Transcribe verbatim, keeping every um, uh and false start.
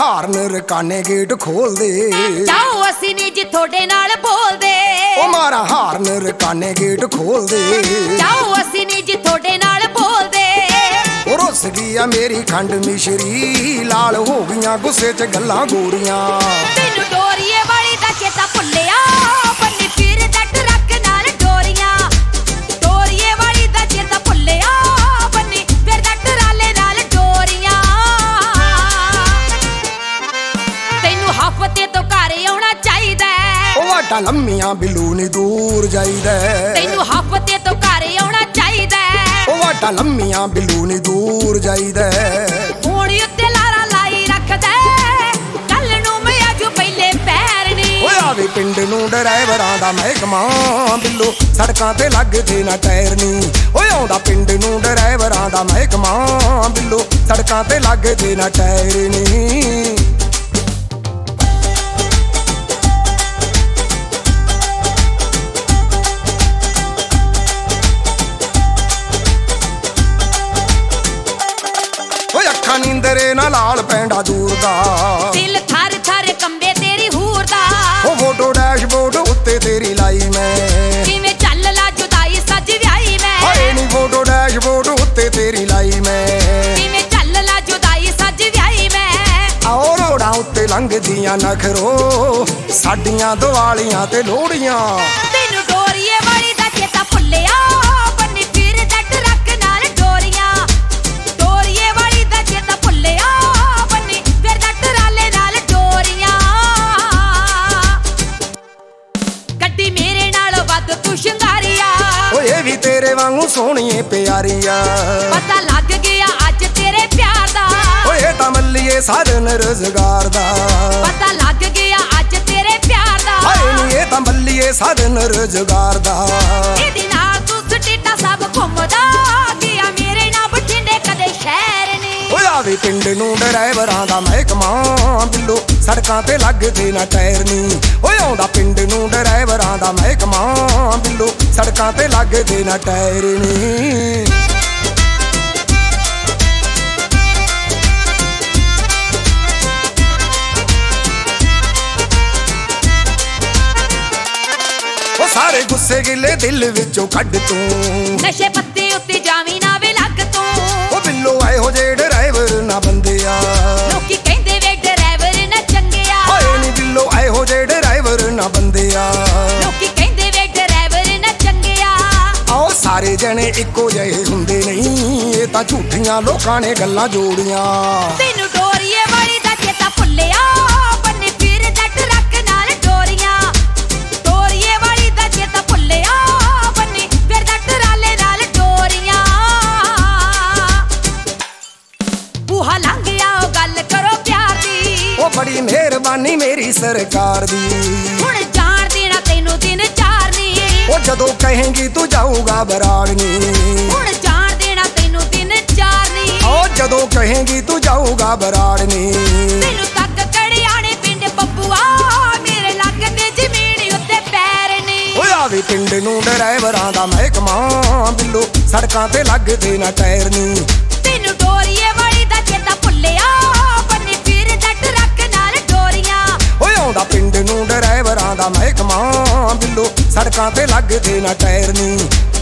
ਹਾਰਨ ਰਕਾਨੇ gate ਖੋਲ ਦੇ ਜਾਓ ਅਸੀਂ ਨੀ ਜੀ ਤੁਹਾਡੇ ਨਾਲ ਬੋਲਦੇ ਉਹ ਮਾਰਾ ਹਾਰਨ ਰਕਾਨੇ ਗੇਟ ਖੋਲ ਦੇ ਜਾਓ ਅਸੀਂ ਨੀ ਜੀ ਤੁਹਾਡੇ ਨਾਲ ਬੋਲਦੇ ਉਹ ਰੁੱਸ ਗਈ ਆ ਮੇਰੀ ਖੰਡ ਮਿਸ਼ਰੀ ਲਾਲ ਹੋ ਗਈਆਂ ਗੁੱਸੇ 'ਚ ਗੱਲਾਂ ਗੋਰੀਆਂ ਤੈਨੂੰ ਡੋਰੀਏ ਵਾਲੀ ਦਾ ਚੇਤਾ ਭੁੱਲਿਆ ਬੰਨੀ ਫਿਰਦਾ ਟਰੱਕ ਨਾਲ ਡੋਰੀਆਂ ਡੋਰੀਏ ਵਾਲੀ ਦਾ ਚੇਤਾ ਭੁੱਲਿਆ ਬੰਨੀ ਫਿਰਦਾ ਟਰਾਲੇ ਨਾਲ ਡੋਰੀਆਂ ਤੈਨੂੰ ਹਫ਼ਤੇ ਤੋਂ ਘਰ ਆਉਣਾ ਚਾਹੀਦਾ ਉਹ ਵਾਟਾਂ ਲੰਮੀਆਂ ਬਿੱਲੂ ਨੀ ਦੂਰ ਜਾਈਦਾ ਤੈਨੂੰ ਹਫ਼ਤੇ ਤੋਂ ਘਰ ਆਉਣਾ ਚਾਹੀਦਾ ਉਹ ਵਾਟਾਂ ਲੰਮੀਆਂ ਬਿੱਲੂ ਨੀ ਦੂਰ ਜਾਈਦਾ ਹੁਣ ਉੱਤੇ ਲਾਰਾ ਲਾਈ ਰੱਖਦਾ ਕੱਲ ਨੂੰ ਮੈਂ ਆਜੂ ਪਹਿਲੇ ਪੈਰ ਨੀ ਓਏ ਆਵੇ ਪਿੰਡ ਨੂੰ ਡਰਾਈਵਰਾਂ ਦਾ ਮਹਿਕਮਾ ਬਿੱਲੋ ਸੜਕਾਂ ਤੇ ਲੱਗਦੇ ਨਾ ਟਾਇਰ ਨੀ ਓਏ ਆਉਂਦਾ ਪਿੰਡ ਨੂੰ ਡਰਾਈਵਰਾਂ ਦਾ ਮਹਿਕਮਾ ਬਿੱਲੋ ਸੜਕਾਂ ਤੇ ਲੱਗਦੇ ਨਾ ਟਾਇਰ ਨੀ ਨੀਂਦਰੇ ਨਾ ਲਾਲ ਪੈਂਡਾ ਦੂਰ ਦਾ ਦਿਲ ਥਰ ਥਰ ਕੰਬੇ ਤੇਰੀ ਹੂਰ ਦਾ ਉਹ ਫੋਟੋ ਡੈਸ਼ਬੋਰਡ ਉੱਤੇ ਤੇਰੀ ਲਾਈ ਮੈਂ ਕਿਵੇਂ ਚੱਲ ਲਾ ਜੁਦਾਈ ਸੱਜ ਵਿਆਹੀ ਮੈਂ ਹਾਏ ਨੀ ਫੋਟੋ ਡੈਸ਼ਬੋਰਡ ਉੱਤੇ ਤੇਰੀ ਲਾਈ ਮੈਂ ਕਿਵੇਂ ਚੱਲ ਲਾ ਜੁਦਾਈ ਸੱਜ ਵਿਆਹੀ ਮੈਂ ਆਓ ਰੋੜਾਂ ਉੱਤੇ ਲੰਘਦੀਆਂ ਨਖਰੋ ਸਾਡੀਆਂ ਦੀਵਾਲੀਆਂ ਤੇ ਲੋਹੜੀਆਂ ਤੈਨੂੰ ਡੋਰੀਏ ਵਾਲੀ ਦਾ ਚੇਤਾ ਭੁੱਲਿਆ ਬੰਨੀ ਫਿਰਦਾ ਟਰੱਕ ਨਾਲ ਡੋਰੀਆਂ ਡੋਰੀਏ ਵਾਲੀ ਦਾ ਚੇਤਾ ਭੁੱਲਿਆ ਬੰਨੀ ਫਿਰਦਾ ਟਰਾਲੇ ਨਾਲ ਡੋਰੀਆਂ ਗੱਡੀ ਮੇਰੇ ਨਾਲ ਵੱਧ ਤੂੰ ਸ਼ਿੰਗਾਰੀਆ ਓਏ ਇਹ ਵੀ ਤੇਰੇ ਵਾਂਗੂ ਸੋਹਣੀਏ ਪਿਆਰੀਆ ਪਤਾ ਲੱਗ ਗਿਆ ਅੱਜ ਤੇਰੇ ਪਿਆਰ ਦਾ ਓਏ ਤਾਂ ਮੱਲੀਏ ਸਾਧਨ ਰੁਜ਼ਗਾਰ ਦਾ ਪਤਾ ਲੱਗ ਗਿਆ ਅੱਜ ਤੇਰੇ ਪਿਆਰ ਦਾ ਹਾਏ ਨੀ ਇਹ ਤਾਂ ਮੱਲੀਏ ਸਾਧਨ ਰੁਜ਼ਗਾਰ ਦਾ ਇਹਦੇ ਨਾਲ ਤੂੰ ਸਟੇਟਾ ਸਭ ਘੁੰਮਦਾ ਗਿਆ ਮੇਰੇ ਨਾਲ ਬਠਿੰਡੇ ਕਦੇ ਸ਼ਹਿਰ ਨੀ ਓਏ ਆਵੇ ਪਿੰਡ ਨੂੰ ਡਰਾਈਵਰਾਂ ਦਾ ਮਹਿਕਮਾ ਬਿੱਲੋ ਸੜਕਾਂ ਤੇ ਲੱਗਦੇ ਨਾ ਟਾਇਰ ਨੀ ਓਏ ਆਉਂਦਾ ਪਿੰਡ ਨੂੰ ਡਰਾਈਵਰਾਂ ਦਾ ਮਹਿਕਮਾ ਬਿੱਲੋ ਸੜਕਾਂ ਤੇ ਲੱਗਦੇ ਨਾ ਟਾਇਰ ਨੀ ਉਹ ਸਾਰੇ ਗੁੱਸੇ ਗਿੱਲੇ ਦਿਲ ਵਿੱਚੋਂ ਕੱਢ ਤੂੰ ਨਸ਼ੇ ਪੱਤੇ ਉੱਤੇ ਜਾਵੀਂ ਨਾ ਵੇ ਲੱਗ ਤੂੰ ਉਹ ਬਿੱਲੋ ਆਏ ਹੋ ਜੇ ਡਰਾਈਵਰ ਨਾ ਬੰਦਿਆ ਲੋਕੀ ਕਹਿੰਦੇ ਵੇ ਡਰਾਈਵਰ ਨਾ ਚੰਗਿਆ ਹਾਏ ਨੀ ਬਿੱਲੋ ਆਏ ਹੋ ਜੇ ਡਰਾਈਵਰ ਨਾ ਬੰਦਿਆ ਲੋਕੀ ਕਹਿੰਦੇ ਵੇ ਡਰਾਈਵਰ ਨਾ ਚੰਗਿਆ ਆਓ ਸਾਰੇ ਜਣੇ ਇੱਕੋ ਜਿਹੇ ਹੁੰਦੇ ਨਹੀਂ ਇਹ ਤਾਂ ਝੂਠੀਆਂ ਲੋਕਾਂ ਨੇ ਗੱਲਾਂ ਜੋੜੀਆਂ ਤੈਨੂੰ ਡੋਰੀਏ ਵਾਲੀ ਦਾ ਚੇਤਾ ਭੁੱਲਿਆ ਬੰਨੀ ਫਿਰਦਾ ਟਰੱਕ ਨਾਲ ਡੋਰੀਆਂ ਡੋਰੀਏ ਵਾਲੀ ਦਾ ਚੇਤਾ ਭੁੱਲਿਆ ਬੰਨੀ ਫਿਰਦਾ ਟਰਾਲੇ ਨਾਲ ਡੋਰੀਆਂ ਬੂਹਾ ਲੰਘ ਆਓ ਗੱਲ ਕਰੋ ਪਿਆਰ ਦੀ ਉਹ ਬੜੀ ਮਿਹਰਬਾਨੀ ਮੇਰੀ ਸਰਕਾਰ ਦੀ ਹੁਣ ਜਾਣ ਦੇਣਾ ਤੈਨੂੰ ਦਿਨ ਚਾਰ ਨੀ ਉਹ ਜਦੋਂ ਕਹੇਂਗੀ ਤੂੰ ਜਾਊਗਾ ਬਰਾੜਨੀ ਹੁਣ ਜਾਣ ਦੇਣਾ ਤੈਨੂੰ ਦਿਨ ਚਾਰ ਨੀ ਉਹ ਜਦੋਂ ਕਹੇਂਗੀ ਤੂੰ ਜਾਊਗਾ ਬਰਾੜਨੀ ਤੈਨੂੰ ਤੱਕ ਕੜਿਆਣੇ ਪਿੰਡ ਬੱਬੂਆ ਮੇਰੇ ਲੱਗਦੇ ਜ਼ਮੀਨ ਉੱਤੇ ਪੈਰ ਨੀ ਓਏ ਆਵੇ ਪਿੰਡ ਨੂੰ ਡਰਾਈਵਰਾਂ ਦਾ ਮਹਿਕਮਾ ਬਿੱਲੋ ਸੜਕਾਂ ਤੇ ਲੱਗਦੇ ਨਾ ਟਾਇਰ ਨੀ ਤੈਨੂੰ ਡੋਰੀਏ ਵਾਲੀ ਦਾ ਚੇਤਾ ਭੁੱਲਿਆ ਬੰਨੀ ਫਿਰਦਾ ਟਰੱਕ ਨਾਲ ਡੋਰੀਆਂ ਓਏ ਆਉਂਦਾ ਪਿੰਡ ਨੂੰ ਡਰਾਈਵਰਾਂ ਦਾ ਮਹਿਕਮਾ ਬਿੱਲੋ ਸੜਕਾਂ ਤੇ ਲੱਗਦੇ ਨਾ ਟਾਇਰ ਨੀ